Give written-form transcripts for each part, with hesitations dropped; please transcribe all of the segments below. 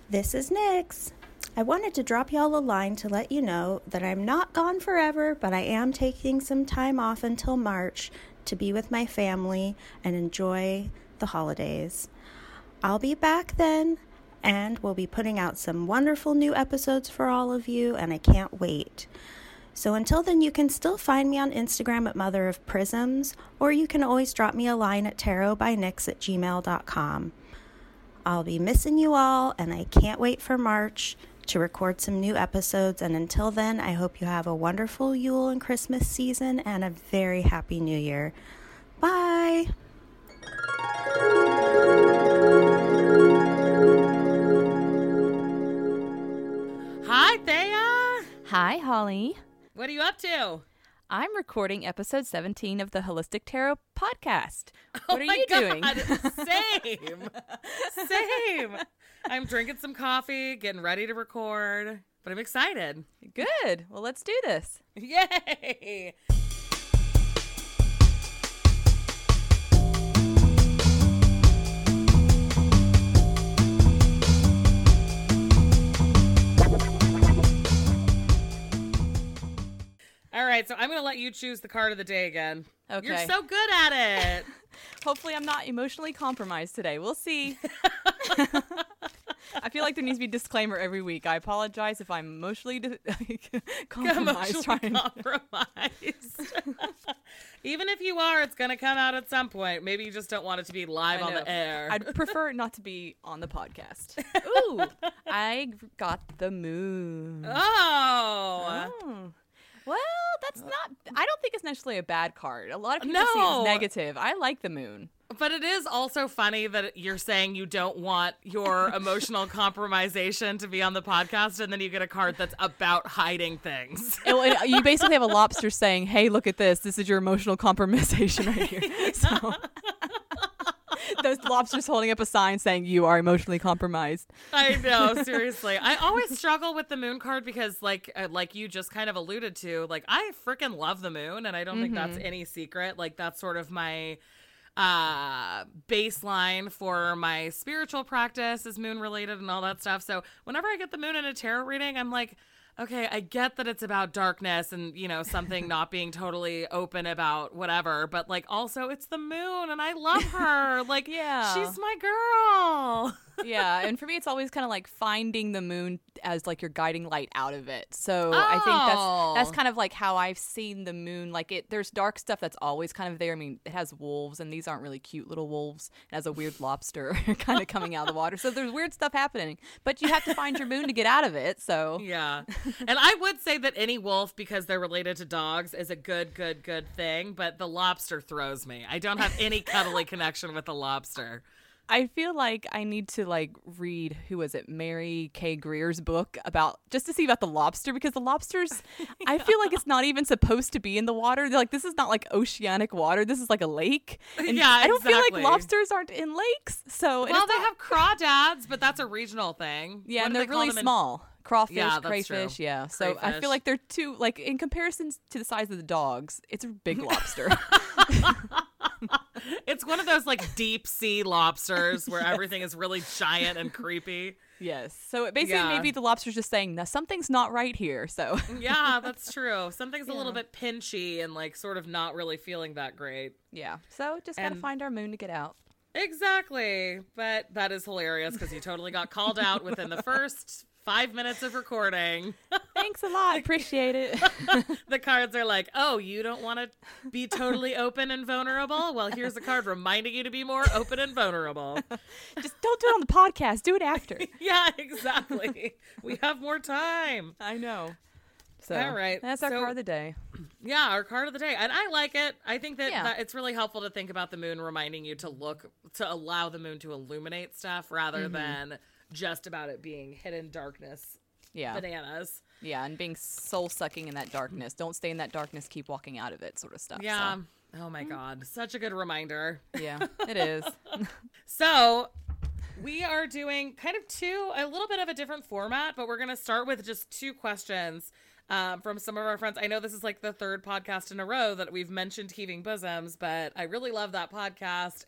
This is Nyx. I wanted to drop y'all a line to let you know that I'm not gone forever, but I am taking some time off until March to be with my family and enjoy the holidays. I'll be back then, and we'll be putting out some wonderful new episodes for all of you, and I can't wait. So until then, you can still find me on Instagram at Mother of Prisms, or you can always drop me a line at tarotbynyx@gmail.com. I'll be missing you all, and I can't wait for March to record some new episodes. And until then, I hope you have a wonderful Yule and Christmas season and a very happy New Year. Bye! Hi, Thea! Hi, Holly. What are you up to? I'm recording episode 17 of the Holistic Tarot podcast. Oh What are you doing? Same. I'm drinking some coffee, getting ready to record, but I'm excited. Good. Well, let's do this. Yay! All right, so I'm going to let you choose the card of the day again. Okay. You're so good at it. Hopefully I'm not emotionally compromised today. We'll see. I feel like there needs to be a disclaimer every week. I apologize if I'm emotionally compromised. Even if you are, it's going to come out at some point. Maybe you just don't want it to be live on the air. I'd prefer not to be on the podcast. Ooh, I got the moon. Oh. Well, that's not, I don't think it's necessarily a bad card. A lot of people see it's negative. I like the moon. But it is also funny that you're saying you don't want your emotional compromisation to be on the podcast, and then you get a card that's about hiding things. You basically have a lobster saying, hey, look at this. This is your emotional compromisation right here. So those lobsters holding up a sign saying you are emotionally compromised. I know, seriously. I always struggle with the moon card because like you just kind of alluded to, like I freaking love the moon, and I don't think that's any secret. Like that's sort of my baseline for my spiritual practice is moon related and all that stuff. So whenever I get the moon in a tarot reading, I'm like, okay, I get that it's about darkness and, you know, something not being totally open about whatever, but like also it's the moon and I love her. Like, yeah, she's my girl. Yeah, and for me, it's always kind of like finding the moon as like your guiding light out of it. So I think that's kind of like how I've seen the moon. Like there's dark stuff that's always kind of there. I mean, it has wolves, and these aren't really cute little wolves. It has a weird lobster kind of coming out of the water. So there's weird stuff happening, but you have to find your moon to get out of it. So yeah, and I would say that any wolf, because they're related to dogs, is a good thing. But the lobster throws me. I don't have any cuddly connection with the lobster. I feel like I need to like read, who was it, Mary K. Greer's book about, just to see about the lobster, because the lobsters, I feel like it's not even supposed to be in the water. They're like, this is not like oceanic water. This is like a lake. And yeah, I don't feel like exactly. lobsters aren't in lakes. So well, they have crawdads, but that's a regional thing. Yeah, What and do they're they call really them small. Crawfish, Yeah, that's crayfish, true. yeah. So I Crayfish. feel like they're too, like in comparison to the size of the dogs, it's a big lobster. It's one of those like deep sea lobsters where everything is really giant and creepy. Yes. So basically, maybe the lobster's just saying, "Now something's not right here." So Yeah, that's true. Something's a little bit pinchy and like sort of not really feeling that great. yeah. So just gotta find our moon to get out. Exactly. But that is hilarious because you totally got called out within the first 5 minutes of recording. Thanks a lot. Appreciate it. The cards are like, oh, you don't want to be totally open and vulnerable? Well, here's a card reminding you to be more open and vulnerable. Just don't do it on the podcast. Do it after. Yeah, exactly. We have more time. I know. So all right. that's our card of the day. Yeah, our card of the day. And I like it. I think that, Yeah. that it's really helpful to think about the moon reminding you to allow the moon to illuminate stuff rather than just about it being hidden darkness. Yeah. Bananas. Yeah, and being soul-sucking in that darkness. Don't stay in that darkness. Keep walking out of it, sort of stuff. Yeah. Oh, my God. Such a good reminder. So. Yeah, it is. So we are doing kind of a little bit of a different format, but we're going to start with just 2 questions from some of our friends. I know this is like the third podcast in a row that we've mentioned Heaving Bosoms, but I really love that podcast.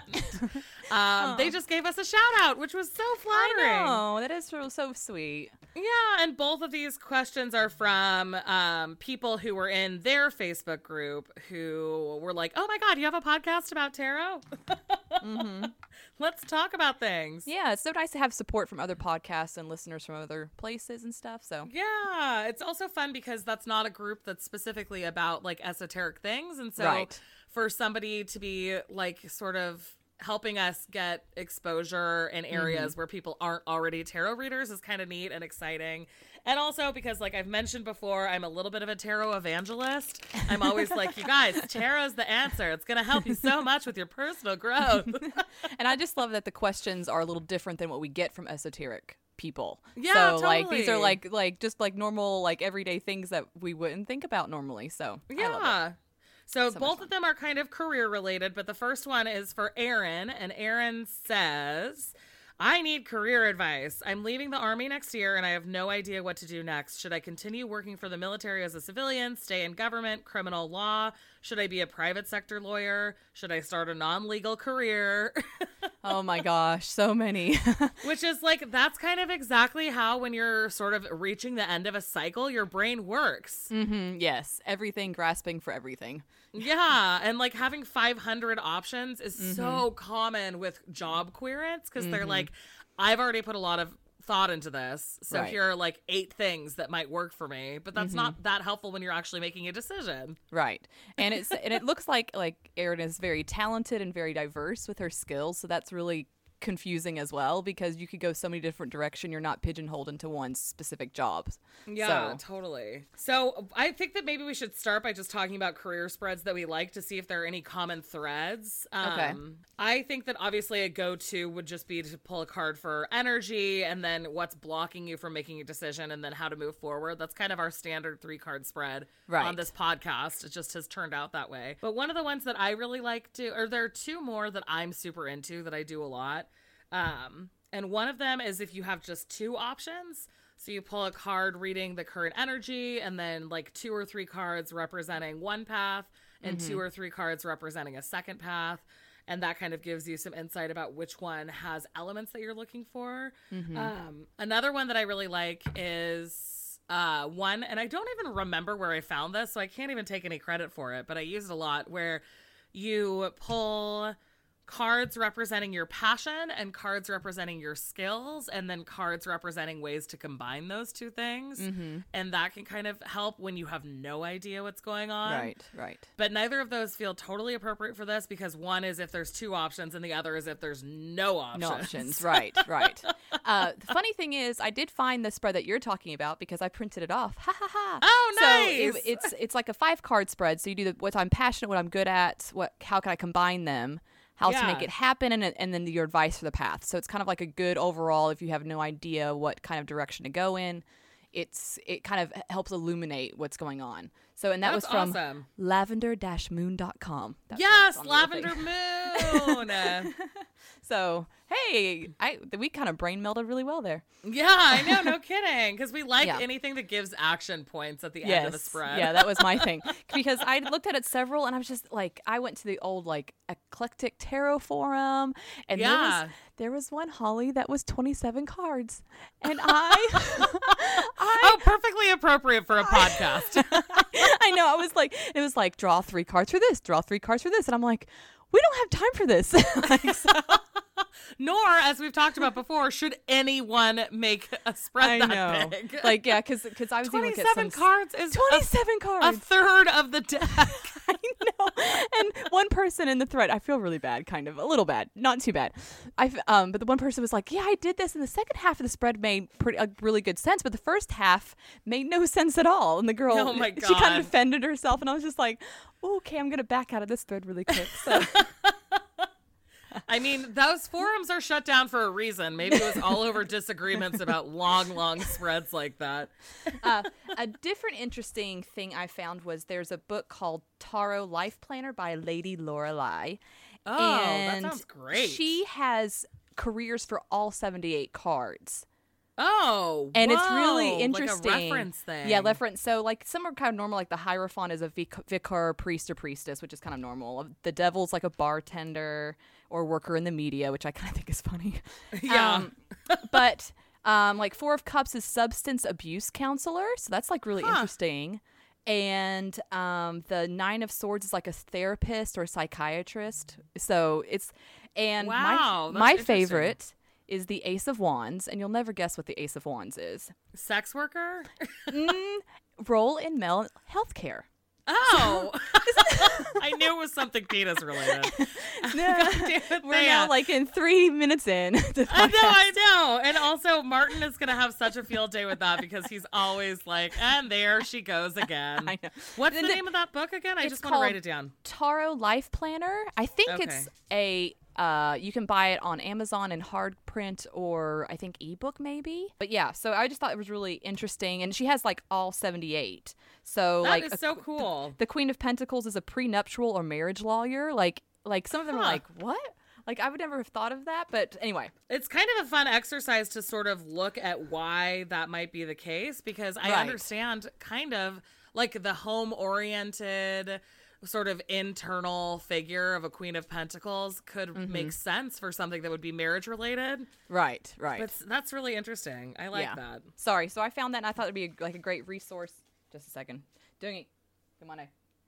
And they just gave us a shout out, which was so flattering. I know. That is so sweet. Yeah, and both of these questions are from people who were in their Facebook group who were like, oh my God, you have a podcast about tarot? Mm-hmm. Let's talk about things. Yeah, it's so nice to have support from other podcasts and listeners from other places and stuff. So yeah, it's also fun because that's not a group that's specifically about like esoteric things. And so for somebody to be like sort of helping us get exposure in areas where people aren't already tarot readers is kind of neat and exciting. And also because, like I've mentioned before, I'm a little bit of a tarot evangelist. I'm always like, you guys, tarot's the answer. It's going to help you so much with your personal growth. And I just love that the questions are a little different than what we get from esoteric people. Yeah, so totally. like these are like just like normal, like everyday things that we wouldn't think about normally. So yeah. I love it. So both of them are kind of career related, but the first one is for Erin, and Erin says, I need career advice. I'm leaving the Army next year, and I have no idea what to do next. Should I continue working for the military as a civilian, stay in government, criminal law? Should I be a private sector lawyer? Should I start a non-legal career? Oh my gosh, so many. Which is like, that's kind of exactly how when you're sort of reaching the end of a cycle, your brain works. Mm-hmm, yes, everything, grasping for everything. Yeah, and like having 500 options is so common with job queries because they're like, I've already put a lot of thought into this, so here are like 8 things that might work for me, but that's not that helpful when you're actually making a decision. Right. And it looks like Erin is very talented and very diverse with her skills, so that's really confusing as well because you could go so many different directions. You're not pigeonholed into one specific job. Yeah, totally. So I think that maybe we should start by just talking about career spreads that we like to see if there are any common threads. Okay. I think that obviously a go-to would just be to pull a card for energy and then what's blocking you from making a decision and then how to move forward. That's kind of our standard 3-card spread on this podcast. It just has turned out that way. But one of the ones that I really like to, or there are 2 more that I'm super into that I do a lot. And one of them is if you have just 2 options. So you pull a card reading the current energy and then like 2 or 3 cards representing one path and 2 or 3 cards representing a second path. And that kind of gives you some insight about which one has elements that you're looking for. Another one that I really like is one, and I don't even remember where I found this, so I can't even take any credit for it, but I use it a lot, where you pull cards representing your passion and cards representing your skills and then cards representing ways to combine those 2 things. And that can kind of help when you have no idea what's going on. Right. But neither of those feel totally appropriate for this because one is if there's 2 options and the other is if there's no options. No options. Right. The funny thing is I did find the spread that you're talking about because I printed it off. Ha ha ha. Oh, nice. So it's like a 5-card spread. So you do what I'm passionate, what I'm good at, how can I combine them? How to make it happen, and then your advice for the path. So it's kind of like a good overall if you have no idea what kind of direction to go in. It kind of helps illuminate what's going on. So, and that was from awesome. lavender-moon.com. Yes, Lavender Moon. So, hey, we kind of brain melded really well there. Yeah, I know, no kidding. Because we like anything that gives action points at the end of the spread. Yeah, that was my thing. Because I looked at it several, and I was just like, I went to the old like eclectic tarot forum, and there was one, Holly, that was 27 cards, and oh, perfectly appropriate for a podcast. I know. It was like draw 3 cards for this, draw 3 cards for this, and I'm like, we don't have time for this. Nor, as we've talked about before, should anyone make a spread that big. Like, yeah, because I was 27 cards is 27 cards, a third of the deck. I know. And one person in the thread, I feel really bad, kind of a little bad, not too bad. But the one person was like, "Yeah, I did this, and the second half of the spread made really good sense, but the first half made no sense at all." And the girl, oh my God, she kind of defended herself, and I was just like, "Okay, I'm gonna back out of this thread really quick." So. I mean, those forums are shut down for a reason. Maybe it was all over disagreements about long spreads like that. A different interesting thing I found was there's a book called Tarot Life Planner by Lady Lorelei. Oh, and that sounds great. She has careers for all 78 cards. Oh, and it's whoa, really interesting. Like a reference thing. Yeah, reference. So like some are kind of normal. Like the Hierophant is a vicar, priest, or priestess, which is kind of normal. The devil's like a bartender or worker in the media, which I kind of think is funny. Yeah. But like Four of Cups is substance abuse counselor, so that's like really interesting. And the Nine of Swords is like a therapist or a psychiatrist. So it's Wow, that's my interesting. favorite is the Ace of Wands, and you'll never guess what the Ace of Wands is. Sex worker? Role in male healthcare. Oh, I knew it was something penis related. We're now like in 3 minutes in. I know. And also, Martin is going to have such a field day with that because he's always like, and there she goes again. I know. What's the name of that book again? I just want to write it down. Tarot Life Planner. I think it's you can buy it on Amazon in hard print or I think ebook maybe. But yeah, so I just thought it was really interesting. And she has like all 78. So that like is so cool. The Queen of Pentacles is a prenuptial or marriage lawyer. Like some of them are like, what? Like I would never have thought of that. But anyway. It's kind of a fun exercise to sort of look at why that might be the case because I understand kind of like the home-oriented sort of internal figure of a Queen of Pentacles could make sense for something that would be marriage related. Right. But that's really interesting. I like that. Sorry. So I found that and I thought it'd be like a great resource. Just a second. Doing it. Come on.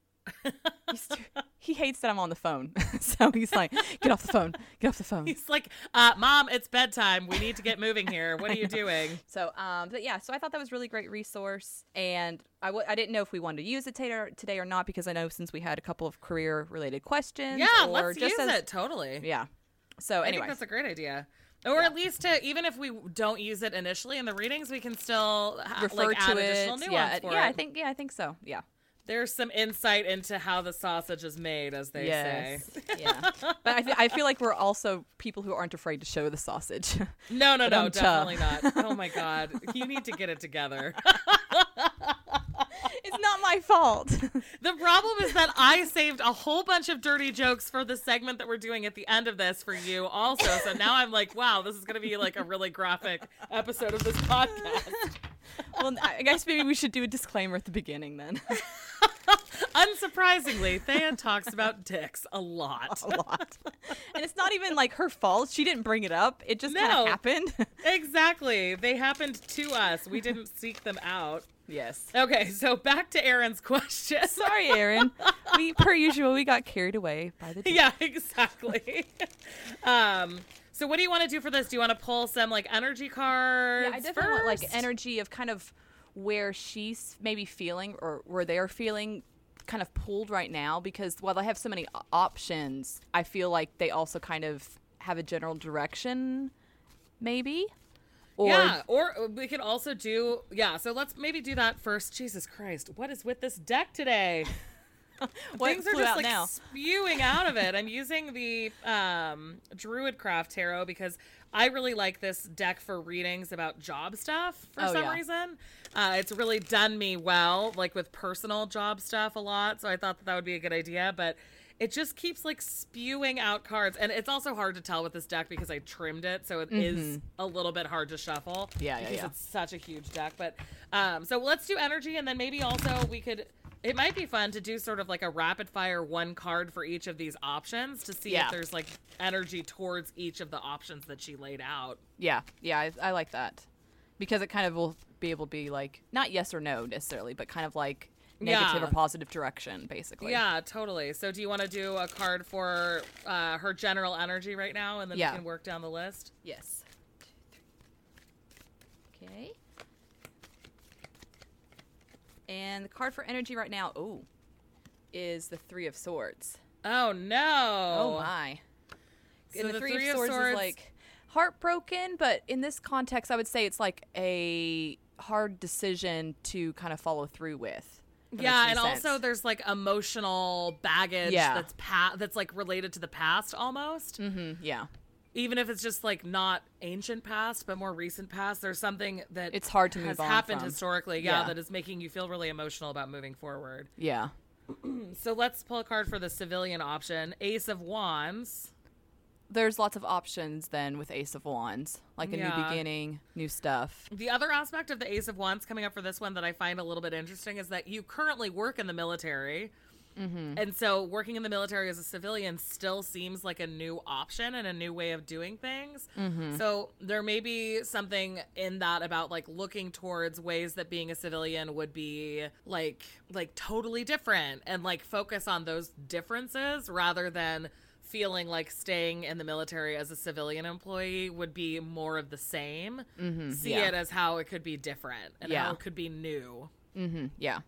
He hates that I'm on the phone. So he's like, get off the phone. Get off the phone. He's like, Mom, it's bedtime. We need to get moving here. What are you doing? So, but yeah, so I thought that was a really great resource. And I didn't know if we wanted to use it today or not because I know since we had a couple of career related questions. Yeah, or let's just use it. Totally. Yeah. So I anyway. think that's a great idea. Or at least even if we don't use it initially in the readings, we can still refer to add it. additional nuance for it. I think so. Yeah. There's some insight into how the sausage is made, as they say. Yeah. But I feel like we're also people who aren't afraid to show the sausage. No, definitely not. Oh my God. You need to get it together. It's not my fault. The problem is that I saved a whole bunch of dirty jokes for the segment that we're doing at the end of this for you also. So now I'm like, wow, this is going to be like a really graphic episode of this podcast. Well, I guess maybe we should do a disclaimer at the beginning then. Unsurprisingly, Thea talks about dicks a lot. And it's not even like her fault. She didn't bring it up. It just kind of happened. Exactly. They happened to us. We didn't seek them out. Yes. Okay, so back to Erin's question. Sorry, Erin. Per usual, we got carried away by the dick. Yeah, exactly. So what do you want to do for this? Do you want to pull some like energy cards? Yeah, I definitely want like energy of kind of where she's maybe feeling or where they're feeling kind of pulled right now because while they have so many options, I feel like they also kind of have a general direction, maybe. Or we could also do, so let's maybe do that first. Jesus Christ, what is with this deck today? Things are just like spewing out of it. I'm using the Druidcraft Tarot because I really like this deck for readings about job stuff for some reason. It's really done me well, like with personal job stuff a lot. So I thought that would be a good idea, but it just keeps like spewing out cards. And it's also hard to tell with this deck because I trimmed it. So it is a little bit hard to shuffle. Because it's such a huge deck. But so let's do energy. And then maybe also it might be fun to do sort of like a rapid fire one card for each of these options to see if there's like energy towards each of the options that she laid out. Yeah. I like that because it kind of will be able to be like, not yes or no necessarily, but kind of like negative or positive direction, basically. Yeah, totally. So do you want to do a card for her general energy right now, and then we can work down the list? Yes. 2, 3. Okay. And the card for energy right now, is the Three of Swords. Oh, no. Oh, my. So and the Three of Swords is like heartbroken, but in this context, I would say it's like a hard decision to kind of follow through with. Yeah, and also there's like emotional baggage that's like related to the past almost. Mm-hmm, yeah. Even if it's just like not ancient past, but more recent past, there's something that it's hard to move on happened from. Historically, that is making you feel really emotional about moving forward. Yeah. So let's pull a card for the civilian option. Ace of Wands. there's lots of options then with Ace of Wands, like a new beginning, new stuff. The other aspect of the Ace of Wands coming up for this one that I find a little bit interesting is that you currently work in the military. And so working in the military as a civilian still seems like a new option and a new way of doing things. So there may be something in that about like looking towards ways that being a civilian would be like totally different and like focus on those differences rather than feeling like staying in the military as a civilian employee would be more of the same. See it as how it could be different and how it could be new. Yeah.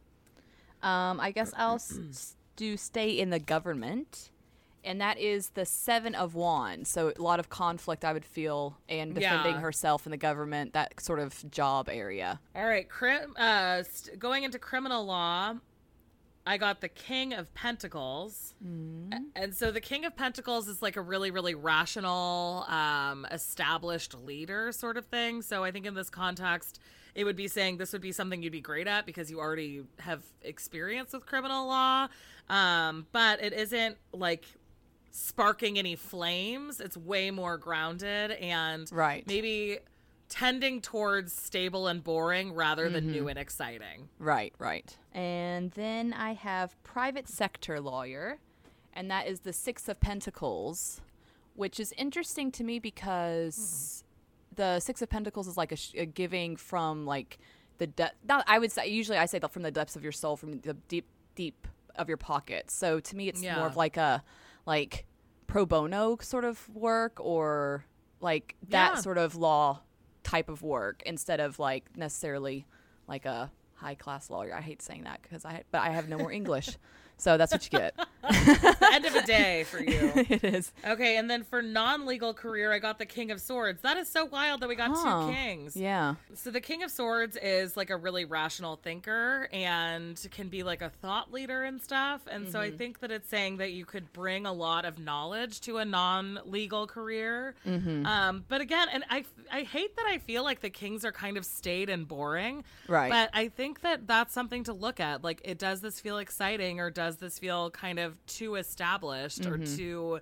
I guess I'll do stay in the government, and that is the Seven of Wands. So a lot of conflict I would feel, and defending herself in the government, that sort of job area. All right, going into criminal law, I got the King of Pentacles. And so the King of Pentacles is like a really, really rational, established leader sort of thing. So I think in this context, it would be saying this would be something you'd be great at because you already have experience with criminal law. But it isn't like sparking any flames. It's way more grounded and maybe tending towards stable and boring rather than new and exciting. Right. And then I have private sector lawyer, and that is the Six of Pentacles, which is interesting to me because the Six of Pentacles is like a giving from like the I would say usually I say that from the depths of your soul, from the deep of your pockets. So to me, it's more of like a pro bono sort of work or like that sort of law type of work instead of like necessarily like a high class lawyer. I hate saying that but I have no more English. So that's what you get. The end of a day for you. It is. Okay, and then for non-legal career, I got the King of Swords. That is so wild that we got two kings. Yeah. So the King of Swords is like a really rational thinker and can be like a thought leader and stuff. And so I think that it's saying that you could bring a lot of knowledge to a non-legal career. But again, and I hate that I feel like the kings are kind of staid and boring. Right. But I think that that's something to look at. Like, does this feel exciting or does this feel kind of too established or too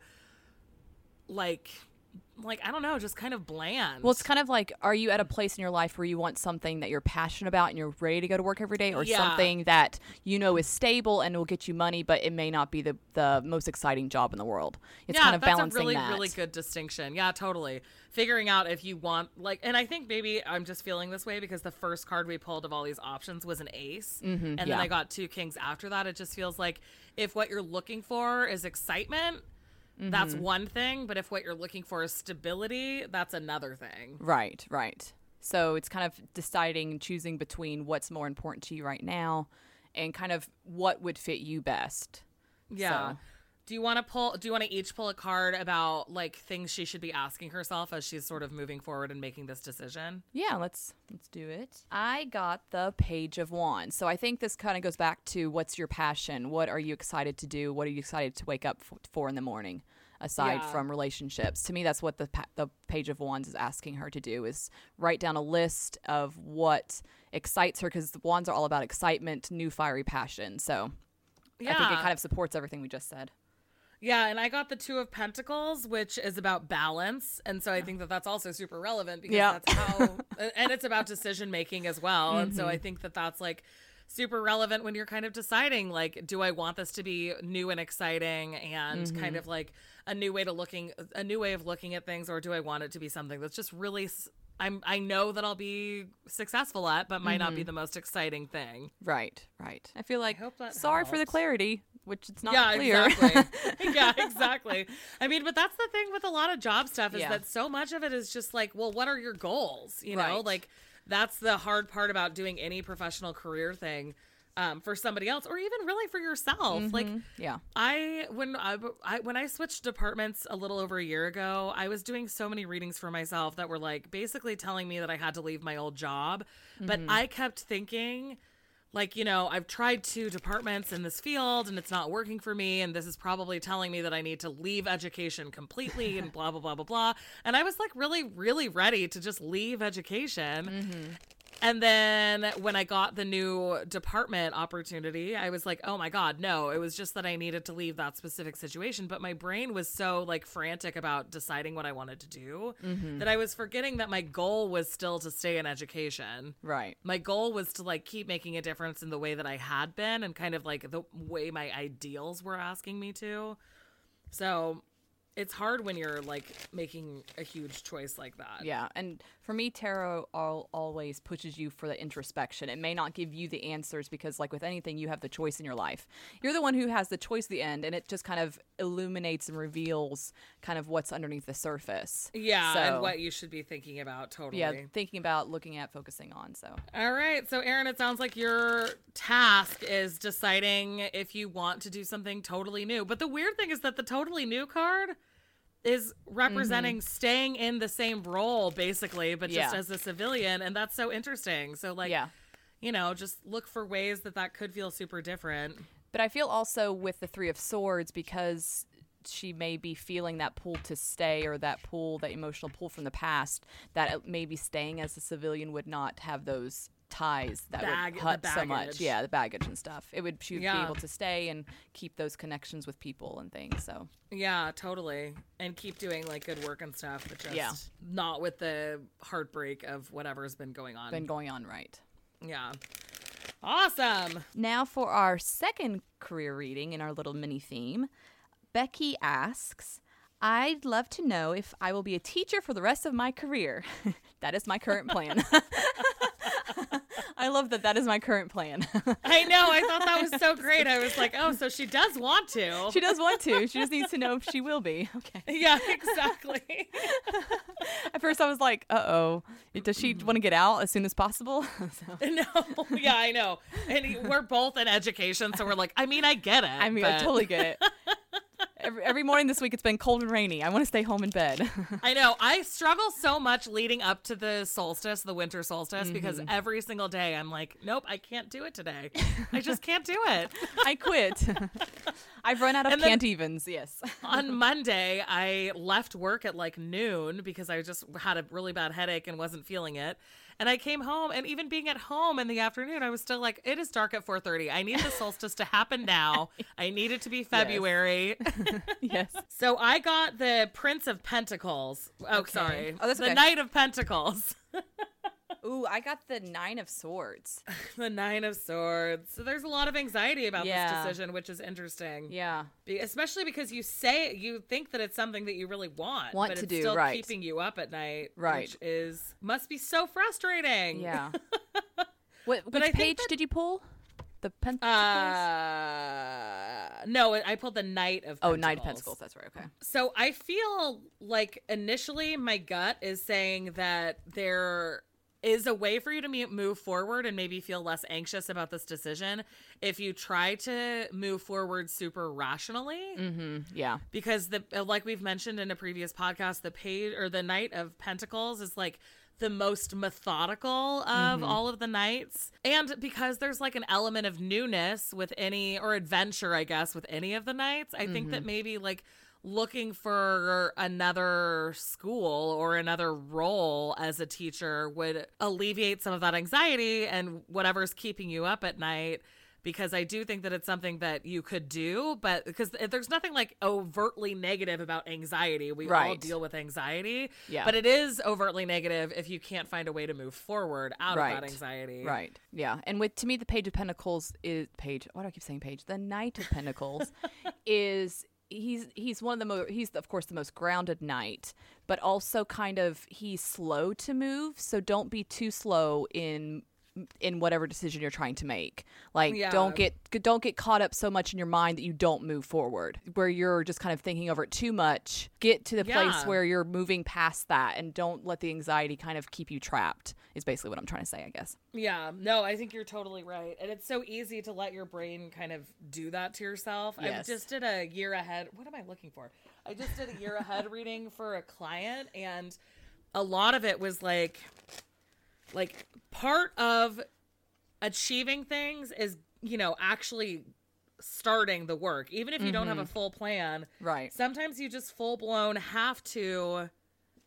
like I don't know, just kind of bland? Well, it's kind of like, are you at a place in your life where you want something that you're passionate about and you're ready to go to work every day, or something that you know is stable and will get you money, but it may not be the most exciting job in the world? It's kind of balancing that. That's a really good distinction. Yeah, totally. Figuring out if you want, like, and I think maybe I'm just feeling this way because the first card we pulled of all these options was an ace. And then I got two kings after that. It just feels like if what you're looking for is excitement, that's one thing, but if what you're looking for is stability, that's another thing. Right. So it's kind of deciding, choosing between what's more important to you right now and kind of what would fit you best. Yeah. So. Do you want to each pull a card about like things she should be asking herself as she's sort of moving forward and making this decision? Yeah, let's do it. I got the Page of Wands. So I think this kind of goes back to what's your passion? What are you excited to do? What are you excited to wake up for in the morning? Aside from relationships, to me, that's what the Page of Wands is asking her to do, is write down a list of what excites her, because the wands are all about excitement, new fiery passion. So I think it kind of supports everything we just said. Yeah, and I got the Two of Pentacles, which is about balance, and so I think that that's also super relevant because that's how, and it's about decision making as well, and so I think that that's like super relevant when you're kind of deciding, like, do I want this to be new and exciting and kind of like a new way of looking at things, or do I want it to be something that's just really I know that I'll be successful at, but might not be the most exciting thing. Right. I feel like, sorry for the clarity, which it's not clear. Exactly. Yeah, exactly. I mean, but that's the thing with a lot of job stuff is that so much of it is just like, well, what are your goals? You know, like that's the hard part about doing any professional career thing. For somebody else, or even really for yourself. Like, when I switched departments a little over a year ago, I was doing so many readings for myself that were like basically telling me that I had to leave my old job. But I kept thinking, like, you know, I've tried 2 departments in this field and it's not working for me. And this is probably telling me that I need to leave education completely and blah, blah, blah, blah, blah. And I was like really, really ready to just leave education. And then when I got the new department opportunity, I was like, oh my God, no. It was just that I needed to leave that specific situation. But my brain was so like frantic about deciding what I wanted to do that I was forgetting that my goal was still to stay in education. Right. My goal was to like keep making a difference in the way that I had been and kind of like the way my ideals were asking me to. So it's hard when you're like making a huge choice like that. Yeah, and for me, tarot always pushes you for the introspection. It may not give you the answers because, like with anything, you have the choice in your life. You're the one who has the choice at the end, and it just kind of illuminates and reveals kind of what's underneath the surface. Yeah, so, and what you should be thinking about, totally. Yeah, thinking about, looking at, focusing on, so. All right, so Erin, it sounds like your task is deciding if you want to do something totally new. But the weird thing is that the totally new card is representing staying in the same role, basically, but just as a civilian. And that's so interesting. So, like, you know, just look for ways that could feel super different. But I feel also with the Three of Swords, because she may be feeling that pull to stay, or that pull, that emotional pull from the past, that maybe staying as a civilian would not have those ties that would cut so much. Yeah, the baggage and stuff. She would be able to stay and keep those connections with people and things. So yeah, totally. And keep doing like good work and stuff, but just not with the heartbreak of whatever's been going on. Right. Yeah. Awesome. Now for our second career reading in our little mini theme, Becky asks, I'd love to know if I will be a teacher for the rest of my career. That is my current plan. I love that is my current plan. I know. I thought that was so great. I was like, oh, so she does want to. She does want to. She just needs to know if she will be. Okay. Yeah, exactly. At first I was like, uh-oh. Does she want to get out as soon as possible? No. Yeah, I know. And we're both in education, so we're like, I mean, I get it. I totally get it. Every morning this week it's been cold and rainy. I want to stay home in bed. I know. I struggle so much leading up to the solstice, the winter solstice, because every single day I'm like, nope, I can't do it today. I just can't do it. I quit. I've run out of can't evens, yes. On Monday, I left work at like noon because I just had a really bad headache and wasn't feeling it. And I came home, and even being at home in the afternoon, I was still like, it is dark at 4:30. I need the solstice to happen now. I need it to be February. Yes. So I got the Prince of Pentacles. Oh, okay. Sorry. Oh, that's okay. The Knight of Pentacles. Ooh, I got the Nine of Swords. The Nine of Swords. So there's a lot of anxiety about this decision, which is interesting. Yeah. Especially because you think that it's something that you really want but to it's do, still right. keeping you up at night, right? Which must be so frustrating. Yeah. Which page did you pull? The Pentacles? No, I pulled the Knight of Pentacles. Oh, Knight of Pentacles. That's right. Okay. So I feel like initially my gut is saying that there is a way for you to move forward and maybe feel less anxious about this decision if you try to move forward super rationally. Mm-hmm. Yeah. Because like we've mentioned in a previous podcast, the Knight of Pentacles is like the most methodical of all of the knights. And because there's like an element of newness with or adventure, I guess, with any of the knights, I think that maybe like looking for another school or another role as a teacher would alleviate some of that anxiety and whatever's keeping you up at night. Because I do think that it's something that you could do, but because there's nothing like overtly negative about anxiety. We all deal with anxiety, but it is overtly negative if you can't find a way to move forward out of that anxiety. Right. Yeah. And to me, the Page of Pentacles is Why do I keep saying Page? The Knight of Pentacles is he's one of the he's of course the most grounded knight, but also kind of he's slow to move. So don't be too slow in whatever decision you're trying to make. Like don't get caught up so much in your mind that you don't move forward, where you're just kind of thinking over it too much. Get to the place where you're moving past that and don't let the anxiety kind of keep you trapped, is basically what I'm trying to say, I guess. Yeah, no, I think you're totally right. And it's so easy to let your brain kind of do that to yourself. Yes. I just did a year ahead. What am I looking for? I just did a year ahead reading for a client, and a lot of it was like part of achieving things is, actually starting the work. Even if you don't have a full plan, right? Sometimes you just full blown have to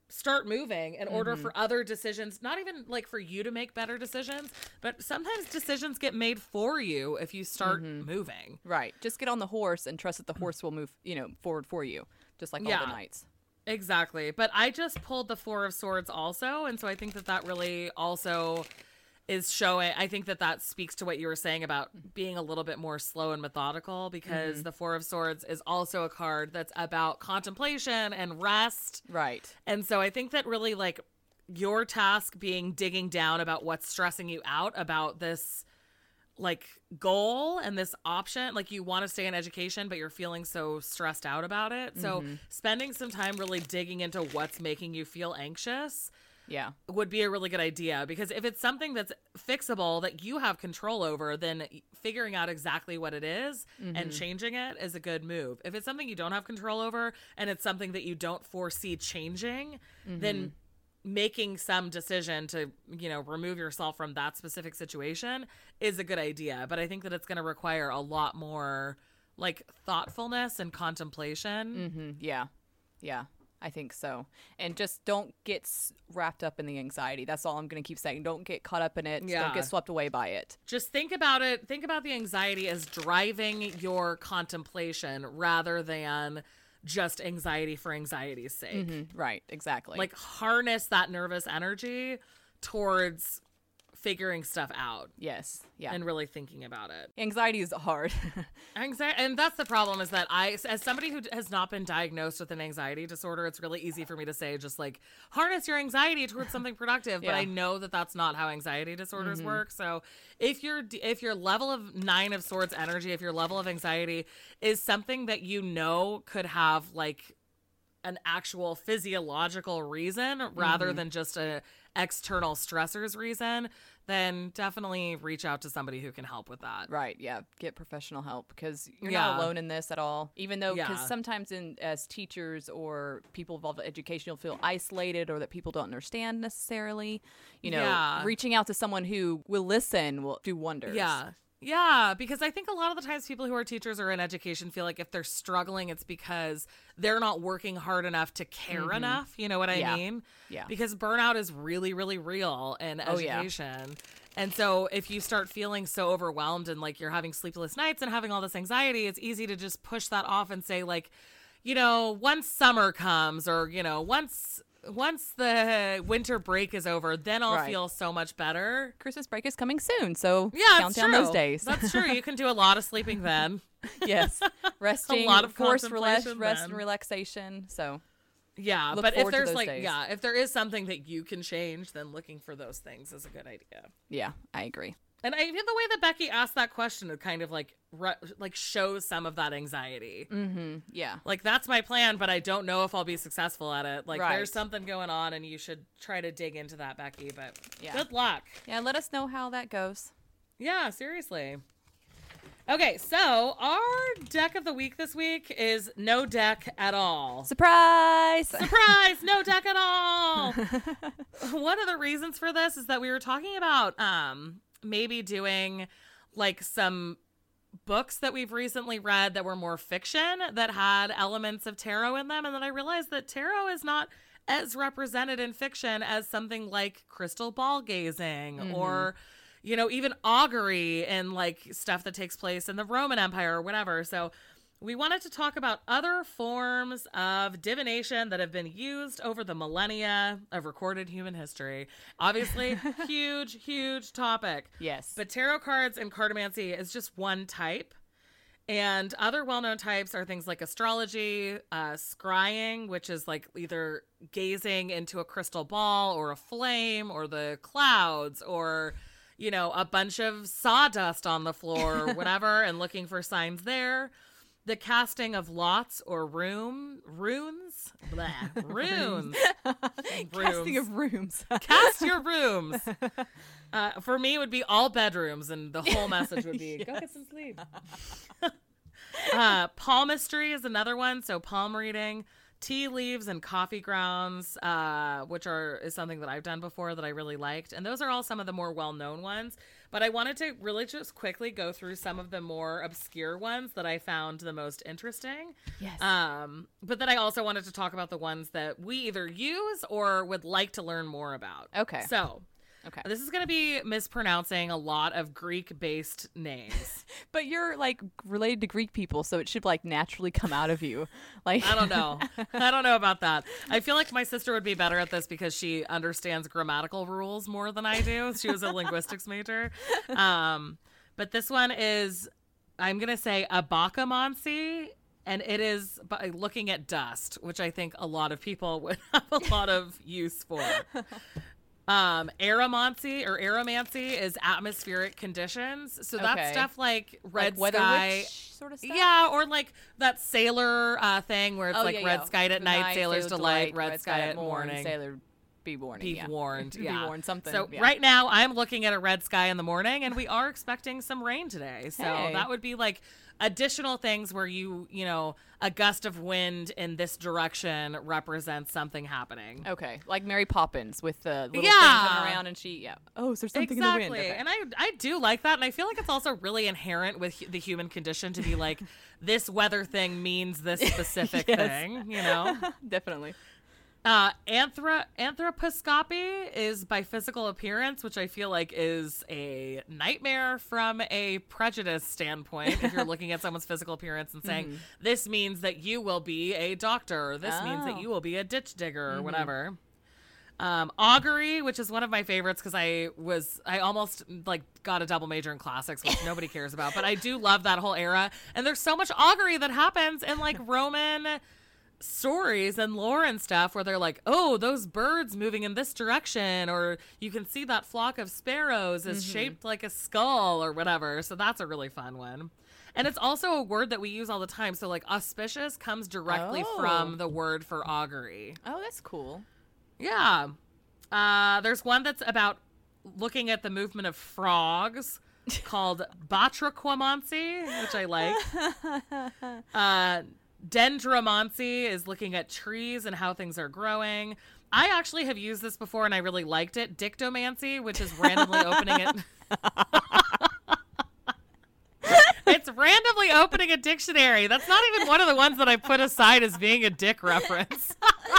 start moving in order for other decisions, not even like for you to make better decisions, but sometimes decisions get made for you if you start moving. Right. Just get on the horse and trust that the horse will move, forward for you, just like all the knights. Exactly. But I just pulled the Four of Swords also, and so I think that really also is showing, I think that speaks to what you were saying about being a little bit more slow and methodical, because the Four of Swords is also a card that's about contemplation and rest. Right. And so I think that really, like, your task being digging down about what's stressing you out about this, like, goal and this option, like, you want to stay in education, but you're feeling so stressed out about it. So spending some time really digging into what's making you feel anxious would be a really good idea, because if it's something that's fixable that you have control over, then figuring out exactly what it is and changing it is a good move. If it's something you don't have control over and it's something that you don't foresee changing, then making some decision to, remove yourself from that specific situation is a good idea. But I think that it's going to require a lot more, like, thoughtfulness and contemplation. Yeah. I think so. And just don't get wrapped up in the anxiety. That's all I'm going to keep saying. Don't get caught up in it. Yeah. Don't get swept away by it. Just think about it. Think about the anxiety as driving your contemplation rather than just anxiety for anxiety's sake. Right. Exactly. Like, harness that nervous energy towards figuring stuff out. Yes. Yeah. And really thinking about it. Anxiety is hard. Anxiety, and that's the problem, is that as somebody who has not been diagnosed with an anxiety disorder, it's really easy for me to say, just like, harness your anxiety towards something productive. But I know that that's not how anxiety disorders work. So if your level of Nine of Swords energy, if your level of anxiety is something that could have, like, an actual physiological reason rather than just a external stressors reason, then definitely reach out to somebody who can help with that. Right. Yeah. Get professional help, because you're not alone in this at all. Even though, because sometimes as teachers or people involved in education, you'll feel isolated or that people don't understand necessarily. Reaching out to someone who will listen will do wonders. Yeah, because I think a lot of the times people who are teachers or in education feel like if they're struggling, it's because they're not working hard enough to care enough. You know what I mean? Yeah. Because burnout is really, really real in education. And so if you start feeling so overwhelmed and like you're having sleepless nights and having all this anxiety, it's easy to just push that off and say, like, once summer comes, or, once the winter break is over, then I'll feel so much better. Christmas break is coming soon, so count down those days. That's true. You can do a lot of sleeping then. Yes. Resting, a lot of forced rest and relaxation. So yeah, but if there's if there is something that you can change, then looking for those things is a good idea. Yeah, I agree. And I think the way that Becky asked that question, it kind of like shows some of that anxiety. Yeah. Like, that's my plan, but I don't know if I'll be successful at it. Like, there's something going on, and you should try to dig into that, Becky. But good luck. Yeah, let us know how that goes. Yeah, seriously. Okay, so our deck of the week this week is no deck at all. Surprise! Surprise! No deck at all! One of the reasons for this is that we were talking about maybe doing, like, some books that we've recently read that were more fiction that had elements of tarot in them, and then I realized that tarot is not as represented in fiction as something like crystal ball gazing or even augury and like stuff that takes place in the Roman Empire or whatever. So we wanted to talk about other forms of divination that have been used over the millennia of recorded human history. Obviously, huge topic. Yes. But tarot cards and cartomancy is just one type. And other well-known types are things like astrology, scrying, which is like either gazing into a crystal ball or a flame or the clouds or, a bunch of sawdust on the floor or whatever and looking for signs there. The casting of lots or runes. Casting of rooms. Cast your rooms. For me, it would be all bedrooms, and the whole message would be, go get some sleep. Palmistry is another one, so palm reading. tea leaves and coffee grounds, which is something that I've done before that I really liked. And those are all some of the more well-known ones. But I wanted to really just quickly go through some of the more obscure ones that I found the most interesting. Yes. But then I also wanted to talk about the ones that we either use or would like to learn more about. Okay. So Okay. this is going to be mispronouncing a lot of Greek-based names. But you're like related to Greek people, so it should like naturally come out of you. Like I don't know. I don't know about that. I feel like my sister would be better at this because she understands grammatical rules more than I do. She was a linguistics major. But this one is, I'm going to say abacamancy, and it is by looking at dust, which I think a lot of people would have a lot of use for. Aeromancy is atmospheric conditions. So that's stuff like red weather sky witch sort of stuff. Yeah, or like that sailor thing where it's red sky at night, sailor's delight, red sky at morning. Sailor be warned. Be warned. Be warned something. So right now I'm looking at a red sky in the morning and we are expecting some rain today. So that would be like additional things where you know, a gust of wind in this direction represents something happening. Okay, like Mary Poppins with the little thing coming around and she, oh, is there something in the wind? Okay. And I do like that, and I feel like it's also really inherent with the human condition to be like, this weather thing means this specific thing, you know? Definitely. Anthroposcopy is by physical appearance, which I feel like is a nightmare from a prejudice standpoint. If you're looking at someone's physical appearance and saying, this means that you will be a doctor, or this means that you will be a ditch digger, or whatever. Augury, which is one of my favorites because I almost like got a double major in classics, which nobody cares about, but I do love that whole era. And there's so much augury that happens in like Roman stories and lore and stuff where they're like, oh, those birds moving in this direction, or you can see that flock of sparrows is shaped like a skull or whatever. So that's a really fun one. And it's also a word that we use all the time. So like auspicious comes directly from the word for augury. Oh, that's cool. Yeah. There's one that's about looking at the movement of frogs called batraquamancy, which I like. Dendromancy is looking at trees and how things are growing. I actually have used this before and I really liked it. Dictomancy, which is randomly opening it. It's randomly opening a dictionary. That's not even one of the ones that I put aside as being a dick reference.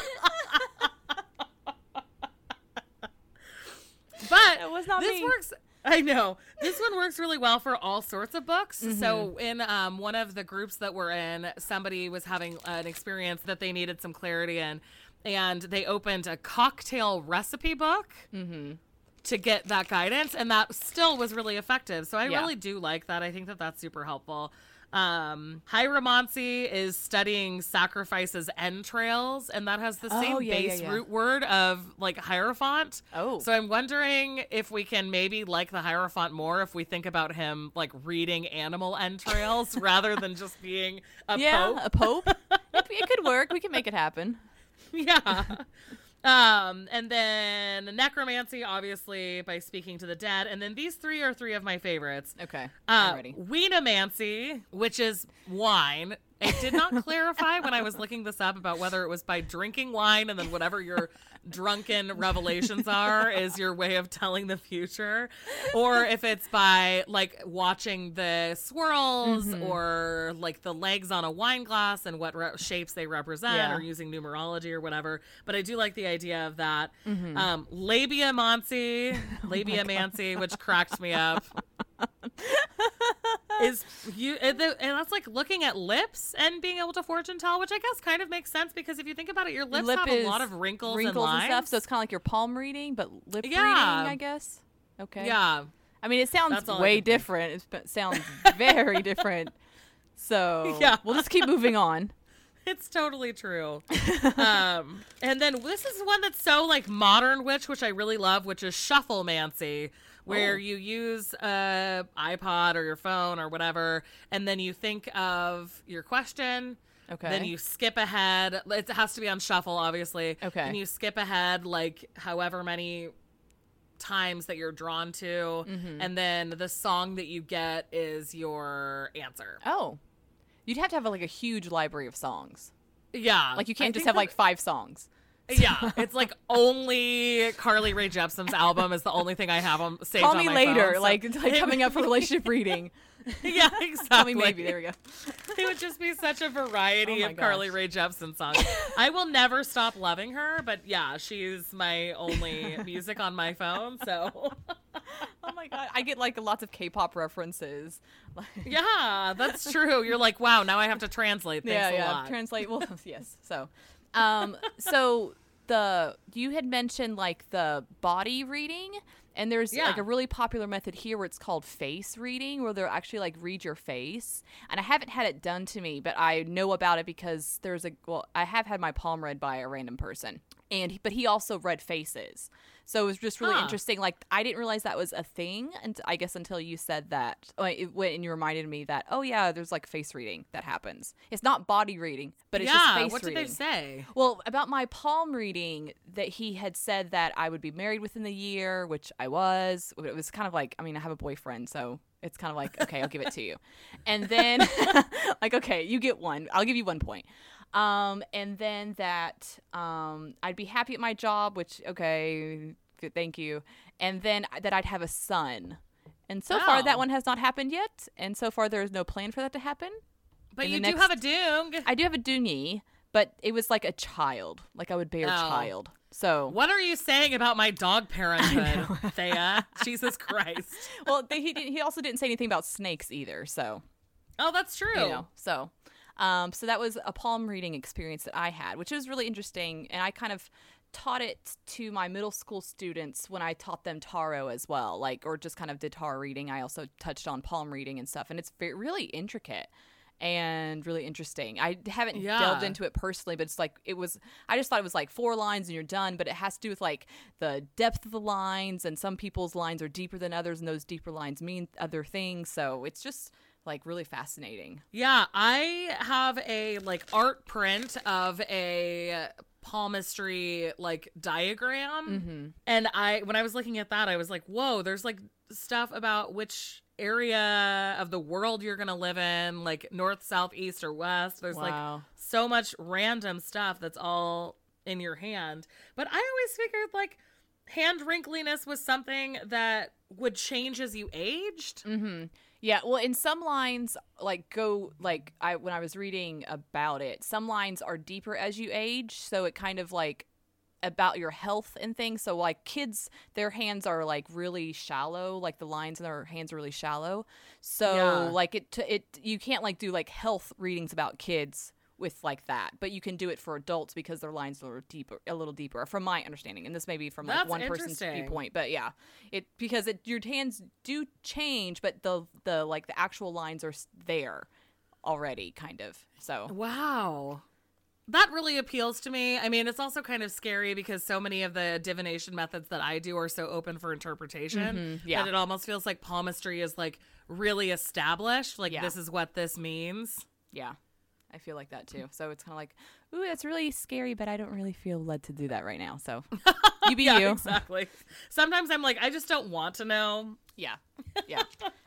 But it was not this me. Works. I know. This one works really well for all sorts of books. So in one of the groups that we're in, somebody was having an experience that they needed some clarity in, and they opened a cocktail recipe book to get that guidance, and that still was really effective. So I really do like that. I think that that's super helpful. Hieromancy is studying sacrifices entrails, and that has the same base root word of like hierophant. So I'm wondering if we can maybe like the hierophant more if we think about him like reading animal entrails rather than just being a pope. A pope. It could work. We can make it happen. Yeah. And then necromancy, obviously, by speaking to the dead. And then these three are three of my favorites. Okay, I'm ready. Weenamancy, which is wine. It did not clarify when I was looking this up about whether it was by drinking wine and then whatever your drunken revelations are is your way of telling the future, or if it's by like watching the swirls or like the legs on a wine glass and what shapes they represent, or using numerology or whatever. But I do like the idea of that. Labiamancy, which cracked me up. And that's like looking at lips and being able to fortune tell, which I guess kind of makes sense because if you think about it, your lips have a lot of wrinkles and lines. And stuff, so it's kind of like your palm reading, but lip reading, I guess. Okay. Yeah. I mean, it sounds way different. It sounds very different. So we'll just keep moving on. It's totally true. And then this is one that's so like modern witch, which I really love, which is shufflemancy, where you use a iPod or your phone or whatever, and then you think of your question. Okay. Then you skip ahead. It has to be on shuffle, obviously. Okay. And you skip ahead like however many times that you're drawn to, and then the song that you get is your answer. Oh. You'd have to have like a huge library of songs. Yeah. Like you can't just have like 5 songs. Yeah, it's like only Carly Rae Jepsen's album is the only thing I have on saved Call on me my later, phone, so like coming up for relationship reading. Yeah, Call exactly. me maybe. There we go. It would just be such a variety Oh my of Carly gosh. Rae Jepsen songs. I will never stop loving her, but yeah, she's my only music on my phone. So Oh my god, I get like lots of K-pop references. yeah, that's true. You're like, wow, now I have to translate. Thanks a lot. Translate. Well, yes. So, so you had mentioned like the body reading, and there's Yeah. like a really popular method here where it's called face reading, where they'll actually like read your face. And I haven't had it done to me, but I know about it because I have had my palm read by a random person, but he also read faces. So it was just really interesting. Like, I didn't realize that was a thing, and I guess until you said that, and you reminded me that, oh yeah, there's like face reading that happens. It's not body reading, but it's just face what reading. did they say? Well, about my palm reading, that he had said that I would be married within the year, which I was. It was kind of like, I mean, I have a boyfriend, so it's kind of like, okay, I'll give it to you. And then, like, okay, you get one. I'll give you 1 point. And then that I'd be happy at my job, which, okay, good, thank you. And then that I'd have a son. And so far, that one has not happened yet. And so far, there is no plan for that to happen. But you do have a doong. I do have a doongie, but it was like a child. Like I would bear a child. So what are you saying about my dog parenthood, Thea? Jesus Christ. Well, he also didn't say anything about snakes either. So Oh, that's true. So that was a palm reading experience that I had, which was really interesting. And I kind of taught it to my middle school students when I taught them tarot as well, or just kind of did tarot reading. I also touched on palm reading and stuff, and it's really intricate and really interesting. I haven't delved into it personally, but it's like I just thought it was like 4 lines and you're done, but it has to do with like the depth of the lines, and some people's lines are deeper than others, and those deeper lines mean other things. So it's just like really fascinating. Yeah, I have a like art print of a palmistry like diagram, and when I was looking at that, I was like, whoa, there's like stuff about which area of the world you're gonna live in, like north, south, east, or west. There's like so much random stuff that's all in your hand. But I always figured like hand wrinkliness was something that would change as you aged. Yeah, well, in some lines, when I was reading about it, some lines are deeper as you age, so it kind of like about your health and things. So like kids, their hands are like really shallow, like the lines in their hands are really shallow. So like you can't like do like health readings about kids with like that, but you can do it for adults because their lines are a little deeper, from my understanding. And this may be from like That's one person's viewpoint, but yeah, your hands do change, but the actual lines are there already, kind of. So wow, that really appeals to me. I mean, it's also kind of scary because so many of the divination methods that I do are so open for interpretation that it almost feels like palmistry is like really established. Like this is what this means. Yeah. I feel like that too. So it's kind of like, ooh, that's really scary, but I don't really feel led to do that right now. So you be you. Exactly. Sometimes I'm like, I just don't want to know. Yeah. Yeah.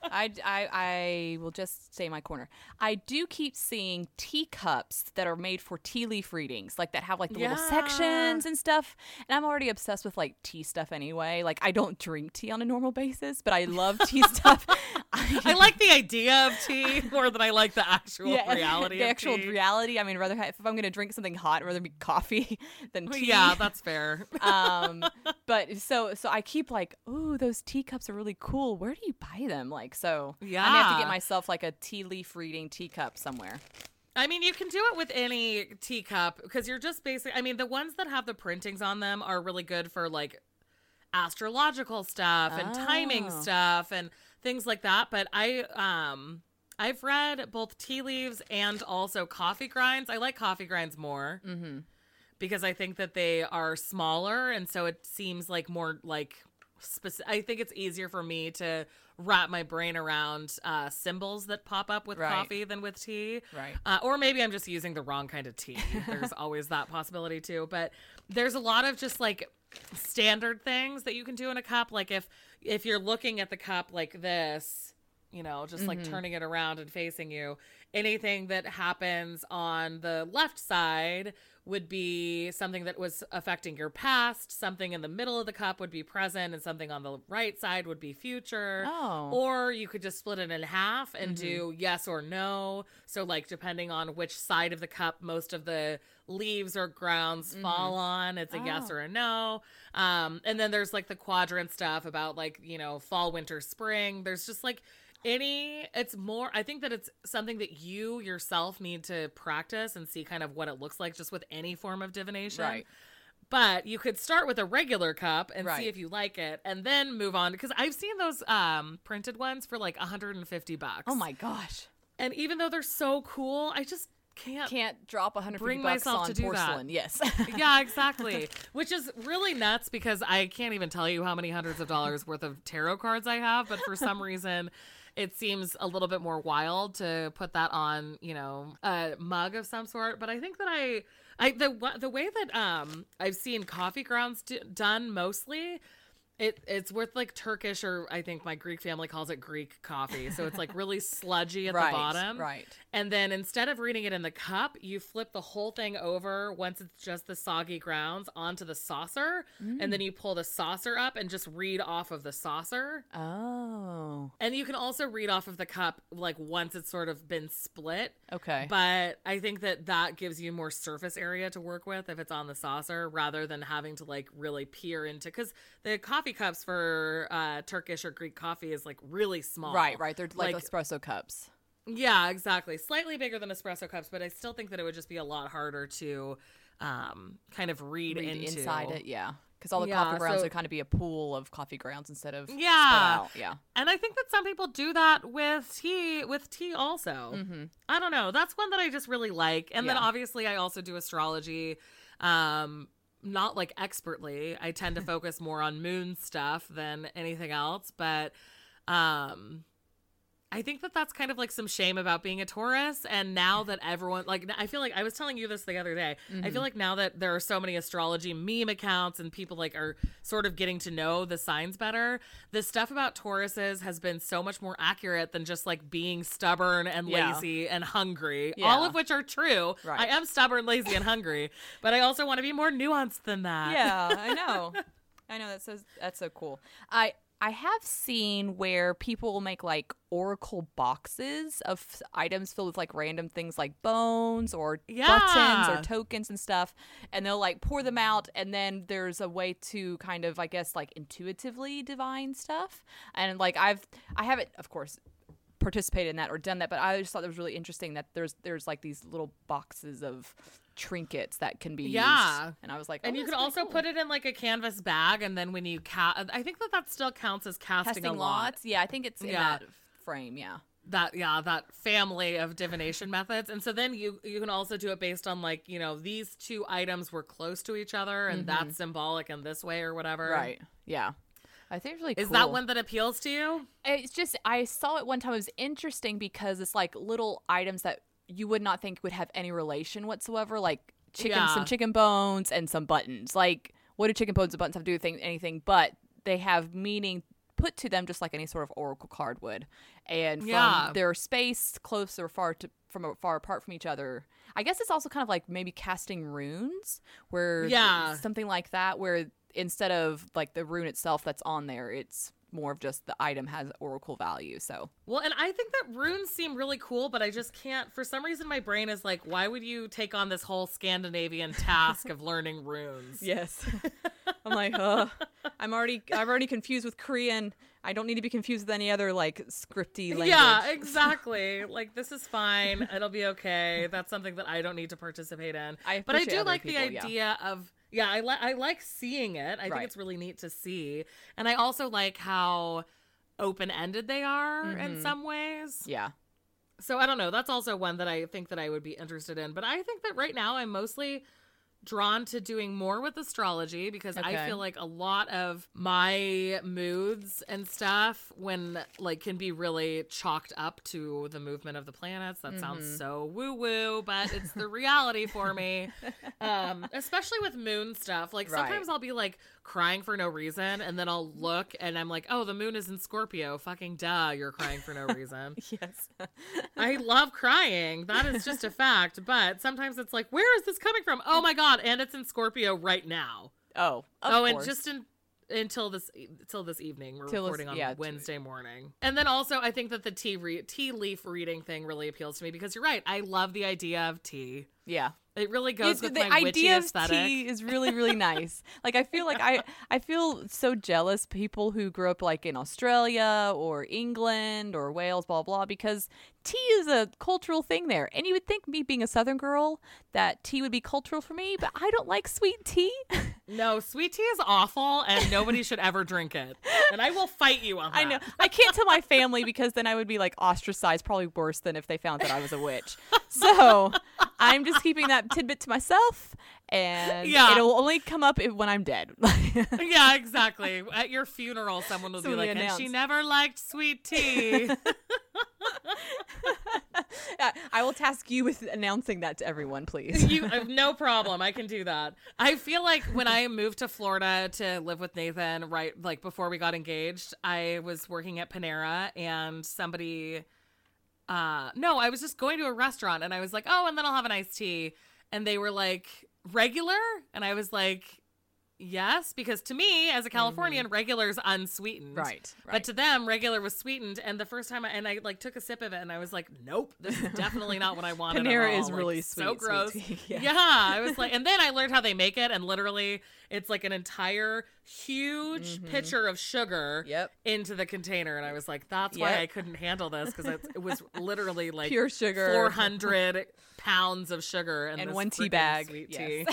I will just stay in my corner. I do keep seeing teacups that are made for tea leaf readings, like that have like the little sections and stuff. And I'm already obsessed with like tea stuff anyway. Like I don't drink tea on a normal basis, but I love tea stuff. I like the idea of tea more than I like the actual reality the of actual tea. reality. I mean, if I'm going to drink something hot, I'd rather be coffee than tea. Yeah, that's fair. But so I keep like, ooh, those teacups are really cool. Where do you buy them? Like, so Yeah. I'm gonna have to get myself like a tea leaf reading teacup somewhere. I mean, you can do it with any teacup because you're just basically, I mean, the ones that have the printings on them are really good for like astrological stuff and timing stuff and things like that. But I've read both tea leaves and also coffee grinds. I like coffee grinds more because I think that they are smaller, and so it seems like more like I think it's easier for me to wrap my brain around symbols that pop up with coffee than with tea. Right. Or maybe I'm just using the wrong kind of tea. There's always that possibility too. But there's a lot of just like standard things that you can do in a cup. Like if you're looking at the cup like this, just like turning it around and facing you. Anything that happens on the left side would be something that was affecting your past. Something in the middle of the cup would be present, and something on the right side would be future. Oh. Or you could just split it in half and do yes or no. So like depending on which side of the cup most of the leaves or grounds fall on, it's a yes or a no. And then there's like the quadrant stuff about like, fall, winter, spring. There's just like it's more, I think that it's something that you yourself need to practice and see kind of what it looks like just with any form of divination. Right. But you could start with a regular cup and see if you like it and then move on. Because I've seen those printed ones for like $150. Oh my gosh. And even though they're so cool, I just can't drop $150 bring myself on to do porcelain. that. Yes. Yeah, exactly. Which is really nuts because I can't even tell you how many hundreds of dollars worth of tarot cards I have. But for some reason, it seems a little bit more wild to put that on, a mug of some sort. But I think that the way that I've seen coffee grounds done mostly, it's with like Turkish, or I think my Greek family calls it Greek coffee. So it's like really sludgy at the bottom. Right. And then instead of reading it in the cup, you flip the whole thing over once it's just the soggy grounds onto the saucer. And then you pull the saucer up and just read off of the saucer. Oh. And you can also read off of the cup like once it's sort of been split. Okay. But I think that gives you more surface area to work with if it's on the saucer rather than having to like really peer into, because the coffee cups for Turkish or Greek coffee is like really small. Right. They're like espresso cups. Yeah, exactly. Slightly bigger than espresso cups, but I still think that it would just be a lot harder to kind of read into. Inside it, yeah. Because all the coffee grounds would kind of be a pool of coffee grounds instead of spread yeah. out. Yeah. And I think that some people do that with tea also. I don't know. That's one that I just really like. And then obviously I also do astrology. Not like expertly. I tend to focus more on moon stuff than anything else, but I think that that's kind of like some shame about being a Taurus. And now that everyone, like, I feel like I was telling you this the other day. I feel like now that there are so many astrology meme accounts and people like are sort of getting to know the signs better, the stuff about Tauruses has been so much more accurate than just like being stubborn and lazy and hungry, all of which are true. Right. I am stubborn, lazy, and hungry, but I also want to be more nuanced than that. Yeah, I know. That's so cool. I have seen where people will make like oracle boxes of items filled with like random things like bones or buttons or tokens and stuff, and they'll like pour them out, and then there's a way to kind of, I guess, like intuitively divine stuff. And like I haven't, of course, participated in that or done that, but I just thought it was really interesting that there's like these little boxes of trinkets that can be used. And I was like, and you could also put it in like a canvas bag, and then when you I think that still counts as casting a lot. Lots. Yeah, I think it's in that frame. That family of divination methods. And so then you can also do it based on like, these two items were close to each other and that's symbolic in this way or whatever. Right. Yeah. I think it's really cool. Is that one that appeals to you? It's just, I saw it one time. It was interesting because it's like little items that you would not think would have any relation whatsoever, like some chicken bones and some buttons. Like, what do chicken bones and buttons have to do with anything? But they have meaning put to them just like any sort of oracle card would. And from their space, close or far apart from each other. I guess it's also kind of like maybe casting runes, where something like that, where instead of like the rune itself that's on there, it's more of just the item has oracle value. So well, and I think that runes seem really cool, but I just can't, for some reason my brain is like, why would you take on this whole Scandinavian task of learning runes? Yes. I'm like, I'm already confused with Korean. I don't need to be confused with any other like scripty language. Yeah, exactly. Like, this is fine. It'll be okay. That's something that I don't need to participate in. But I do like the idea of I like seeing it. I think it's really neat to see. And I also like how open-ended they are in some ways. Yeah. So I don't know. That's also one that I think that I would be interested in. But I think that right now I'm mostly drawn to doing more with astrology because I feel like a lot of my moods and stuff can be really chalked up to the movement of the planets. That sounds so woo-woo, but it's the reality for me. Especially with moon stuff. Like sometimes I'll be like crying for no reason, and then I'll look and I'm like, oh, the moon is in Scorpio. Fucking duh, you're crying for no reason. Yes. I love crying. That is just a fact. But sometimes it's like, where is this coming from? Oh my God. And it's in Scorpio right now. Oh, of course. And just until this evening. We're recording on Wednesday morning. And then also I think that the tea leaf reading thing really appeals to me because you're right. I love the idea of tea. Yeah. It really goes with my witchy idea of aesthetic. tea is really, really nice. Like I feel so jealous people who grew up like in Australia or England or Wales, blah blah, because tea is a cultural thing there. And you would think, me being a Southern girl, that tea would be cultural for me, but I don't like sweet tea. No, sweet tea is awful and nobody should ever drink it. And I will fight you on that. I know. I can't tell my family because then I would be like ostracized, probably worse than if they found that I was a witch. So I'm just keeping that tidbit to myself, and it'll only come up when I'm dead. Yeah, exactly. At your funeral, someone will be like, and she never liked sweet tea. I will task you with announcing that to everyone, please. No problem. I can do that. I feel like when I moved to Florida to live with Nathan, right, like before we got engaged, I was working at Panera and somebody, I was just going to a restaurant and I was like, oh, and then I'll have an iced tea. And they were like, regular? And I was like, yes, because to me, as a Californian, regular is unsweetened. Right. But to them, regular was sweetened. And the first time I like took a sip of it and I was like, nope, this is definitely not what I wanted. Panera at all. is really sweet. So gross. Sweet tea, yeah, I was like, and then I learned how they make it. And literally it's like an entire huge pitcher of sugar into the container. And I was like, that's why I couldn't handle this, because it was literally like pure sugar, 400 pounds of sugar and one tea bag. Sweet tea.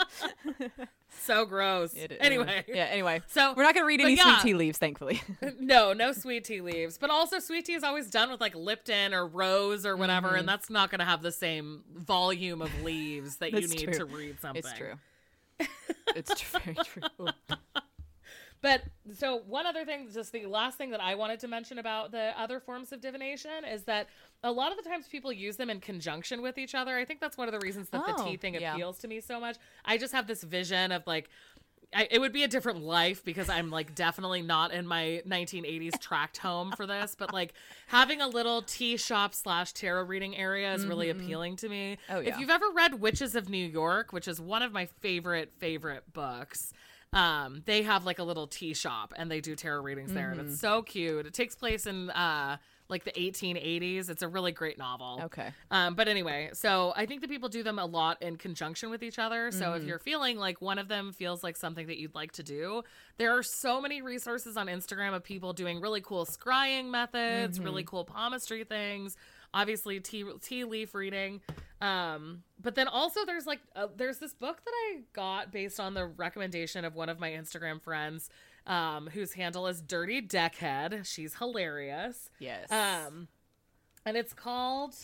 So gross. Anyway. So we're not going to read any sweet tea leaves, thankfully. No sweet tea leaves. But also sweet tea is always done with like Lipton or Rose or whatever. And that's not going to have the same volume of leaves that you need to read something. It's true. It's very true. But so one other thing, just the last thing that I wanted to mention about the other forms of divination is that a lot of the times people use them in conjunction with each other. I think that's one of the reasons that the tea thing appeals to me so much. I just have this vision of like, it would be a different life because I'm like definitely not in my 1980s tract home for this, but like having a little tea shop / tarot reading area is really appealing to me. Oh, yeah. If you've ever read Witches of New York, which is one of my favorite books, they have like a little tea shop and they do tarot readings there, and it's so cute. It takes place in like the 1880s. It's a really great novel. Okay. But anyway, so I think that people do them a lot in conjunction with each other. So if you're feeling like one of them feels like something that you'd like to do, there are so many resources on Instagram of people doing really cool scrying methods, really cool palmistry things, obviously tea leaf reading. But then also there's this book that I got based on the recommendation of one of my Instagram friends, whose handle is Dirty Deckhead. She's hilarious. Yes. And it's called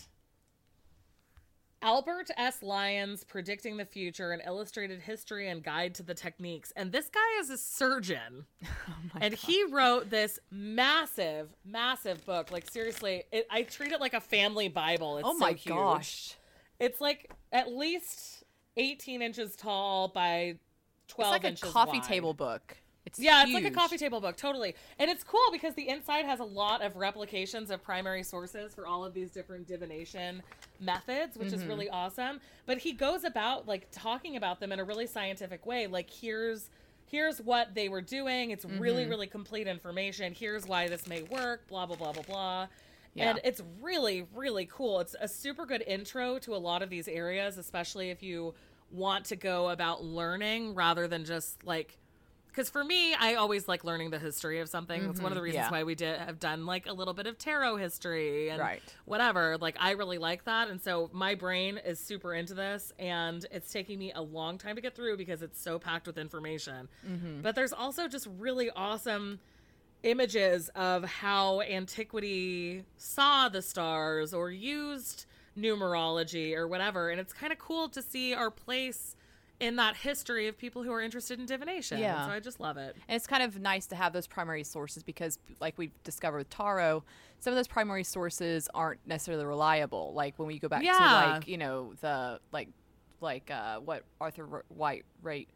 Albert S. Lyons, Predicting the Future, an Illustrated History and Guide to the Techniques. And this guy is a surgeon. And God. He wrote this massive, massive book. Like, seriously, I treat it like a family Bible. It's so huge. Gosh. It's like at least 18 inches tall by 12 inches wide. It's like a coffee table book. It's huge. It's like a coffee table book, totally. And it's cool because the inside has a lot of replications of primary sources for all of these different divination methods, which is really awesome. But he goes about like talking about them in a really scientific way. Like, here's what they were doing. It's really, really complete information. Here's why this may work, blah, blah, blah, blah, blah. Yeah. And it's really, really cool. It's a super good intro to a lot of these areas, especially if you want to go about learning rather than just like, because for me, I always like learning the history of something. It's one of the reasons why we have done like a little bit of tarot history and whatever. Like, I really like that. And so my brain is super into this, and it's taking me a long time to get through because it's so packed with information. But there's also just really awesome images of how antiquity saw the stars or used numerology or whatever. And it's kind of cool to see our place in that history of people who are interested in divination. Yeah. So I just love it. And it's kind of nice to have those primary sources because, like we've discovered with tarot, some of those primary sources aren't necessarily reliable. Like when we go back to like, you know, the what Arthur White Rate,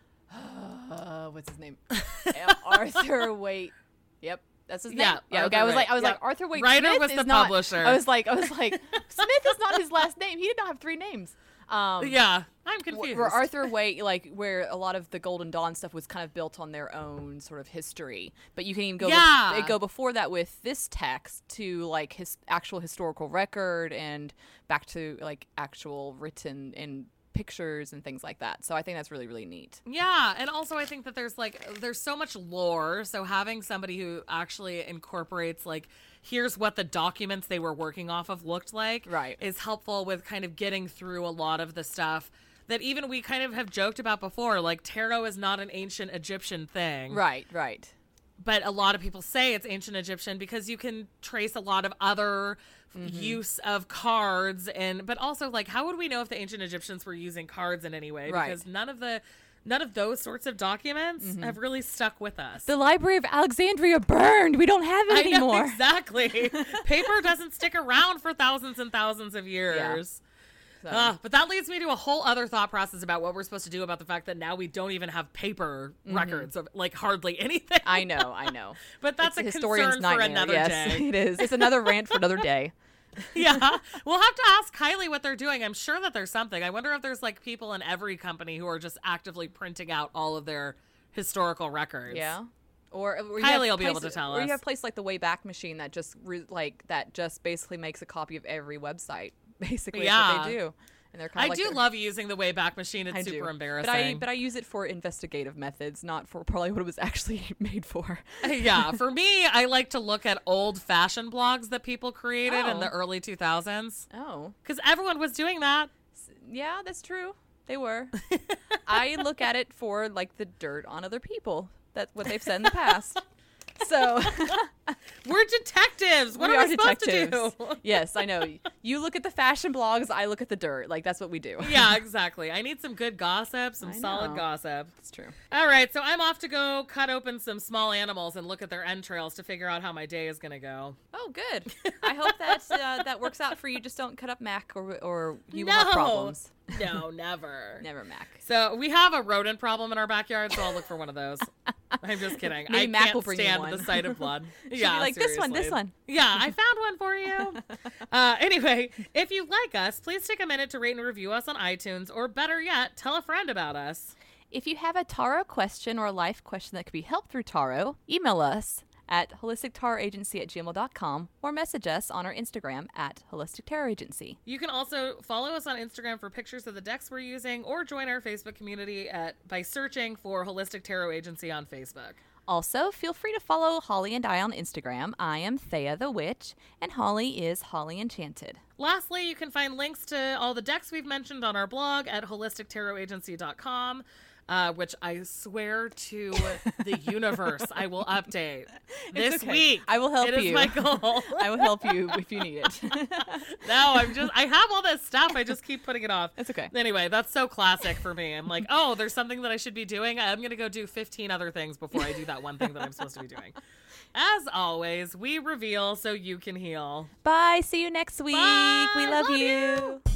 what's his name? Arthur Waite. Yep. That's his name. Yeah. Okay. I was like Arthur Waite Writer Smith was is the not, publisher. I was like Smith is not his last name. He did not have 3 names. Yeah, I'm confused. Where Arthur Waite, like where a lot of the Golden Dawn stuff was kind of built on their own sort of history, but you can even go before that with this text to like his actual historical record and back to like actual written in pictures and things like that. So I think that's really, really neat. Yeah, and also I think that there's so much lore, so having somebody who actually incorporates like here's what the documents they were working off of looked like is helpful with kind of getting through a lot of the stuff that even we kind of have joked about before, like tarot is not an ancient Egyptian thing. Right. But a lot of people say it's ancient Egyptian because you can trace a lot of other use of cards, but also like how would we know if the ancient Egyptians were using cards in any way? Because none of those sorts of documents have really stuck with us. The Library of Alexandria burned. We don't have it anymore. I know, exactly. Paper doesn't stick around for thousands and thousands of years. Yeah. But that leads me to a whole other thought process about what we're supposed to do about the fact that now we don't even have paper records of like hardly anything. I know. But that's a concern for another day. It is. It's another rant for another day. Yeah. We'll have to ask Kylie what they're doing. I'm sure that there's something. I wonder if there's like people in every company who are just actively printing out all of their historical records. Yeah. Or Kylie will be able to tell us. Or you have a place like the Wayback Machine that just basically makes a copy of every website. Basically, that's what they do. And they're kind of I love using the Wayback Machine. It's super embarrassing. But I use it for investigative methods, not for probably what it was actually made for. Yeah, for me, I like to look at old fashion blogs that people created in the early 2000s. Oh. Because everyone was doing that. Yeah, that's true. They were. I look at it for like the dirt on other people. That's what they've said in the past. So we're detectives. What are we supposed to do? Yes, I know. You look at the fashion blogs, I look at the dirt. Like that's what we do. Yeah, exactly. I need some good gossip, some solid gossip. That's true. All right, so I'm off to go cut open some small animals and look at their entrails to figure out how my day is going to go. Oh, good. I hope that works out for you. Just don't cut up Mac or you will have problems. No, never. Never Mac. So we have a rodent problem in our backyard, so I'll look for one of those. I'm just kidding. Maybe I Mac can't will bring stand you one. the sight of blood. Yeah, like seriously. this one. Yeah, I found one for you. Anyway, if you like us, please take a minute to rate and review us on iTunes, or better yet, tell a friend about us. If you have a tarot question or a life question that could be helped through tarot, email us at holistictarotagency@gmail.com or message us on our Instagram at Holistic Tarot Agency. You can also follow us on Instagram for pictures of the decks we're using, or join our Facebook community by searching for Holistic Tarot Agency on Facebook. Also, feel free to follow Holly and I on Instagram. I am Thea the Witch, and Holly is Holly Enchanted. Lastly, you can find links to all the decks we've mentioned on our blog at holistictarotagency.com. Which I swear to the universe I will update this week. I will help you. It is my goal. I will help you if you need it. No, I have all this stuff. I just keep putting it off. It's okay. Anyway, that's so classic for me. I'm like, oh, there's something that I should be doing. I'm going to go do 15 other things before I do that one thing that I'm supposed to be doing. As always, we reveal so you can heal. Bye. See you next week. Bye. We love you.